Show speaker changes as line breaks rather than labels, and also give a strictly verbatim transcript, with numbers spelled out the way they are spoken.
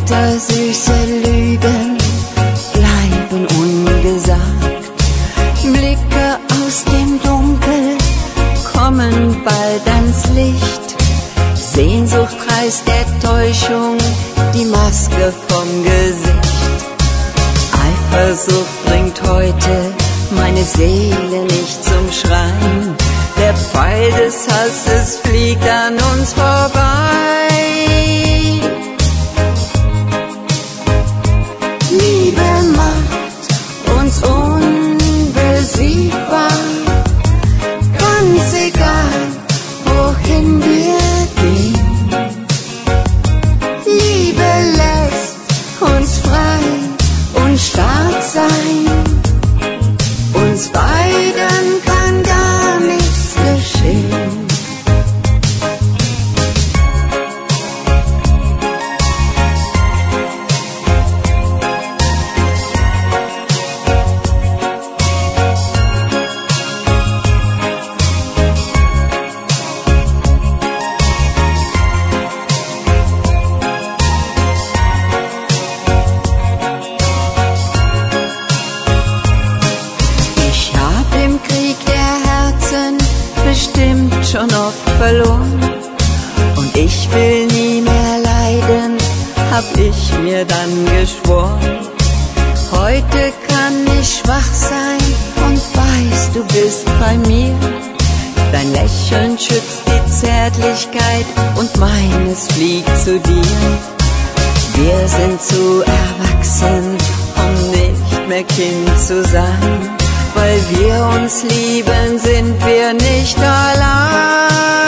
bittersüße Lügen bleiben ungesagt. Blicke aus dem Dunkel kommen bald ans Licht. Sehnsucht reißt der Täuschung die Maske vom Gesicht. Eifersucht bringt heute meine Seele nicht zum Schreien. Der Pfeil des Hasses fliegt an uns vorbei. Liebe macht uns unbesiegbar, ganz egal, wohin wir gehen. Liebe lässt uns frei und stark sein, uns beiden kann gar nichts geschehen. Bestimmt schon oft verloren und ich will nie mehr leiden, hab ich mir dann geschworen. Heute kann ich schwach sein und weiß, du bist bei mir. Dein Lächeln schützt die Zärtlichkeit und meines fliegt zu dir. Wir sind zu erwachsen, um nicht mehr Kind zu sein. Weil wir uns lieben, sind wir nicht allein.